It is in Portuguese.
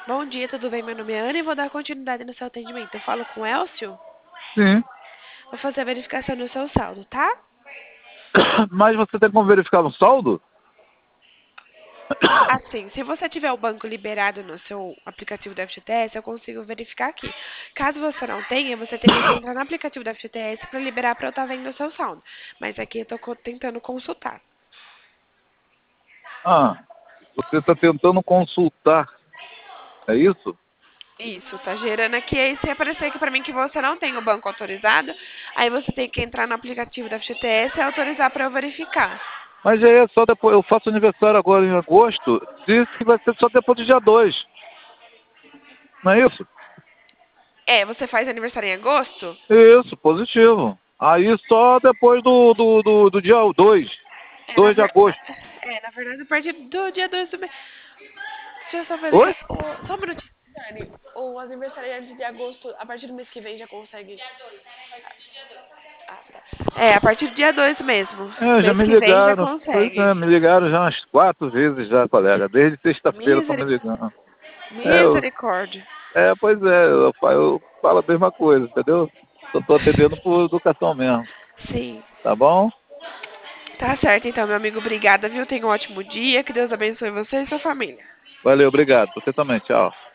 Bom dia, tudo bem? Meu nome é Ana e vou dar continuidade no seu atendimento. Eu falo com o Elcio. Sim, Vou fazer a verificação no seu saldo, tá? mas você tem como verificar no saldo? Assim, se você tiver o banco liberado no seu aplicativo da FGTS, eu consigo verificar aqui. Caso você não tenha, você teria que entrar no aplicativo da FGTS para liberar para eu estar vendo o seu saldo. Mas aqui eu estou tentando consultar. Ah, você está tentando consultar, é isso? Isso, tá gerando aqui. Aí se aparecer aqui para mim que você não tem o banco autorizado, aí você tem que entrar no aplicativo da FGTS e autorizar para eu verificar. Mas aí é só depois, eu faço aniversário agora em agosto, disse que vai ser só depois do dia 2, não é isso? É, você faz aniversário em agosto? Isso, positivo. Aí só depois do dia 2, É, 2 de agosto. na verdade, a partir do dia 2 do mês. Deixa eu só ver aqui. Oi? Só um minutinho, Dani. O aniversariante de agosto, a partir do mês que vem, já consegue. Ah, tá. É, a partir do dia 2 mesmo. É, já Mês me que vem já ligaram, pois consegue. é, me ligaram já umas 4 vezes já, colega, desde sexta-feira estão me Miseri... ligando. É, Misericórdia. pois é, eu falo a mesma coisa, entendeu? Só estou atendendo por educação mesmo, Sim. tá bom? Tá certo, então, meu amigo. Obrigada, viu? Tenha um ótimo dia. Que Deus abençoe você e sua família. Valeu, obrigado. Você também, tchau.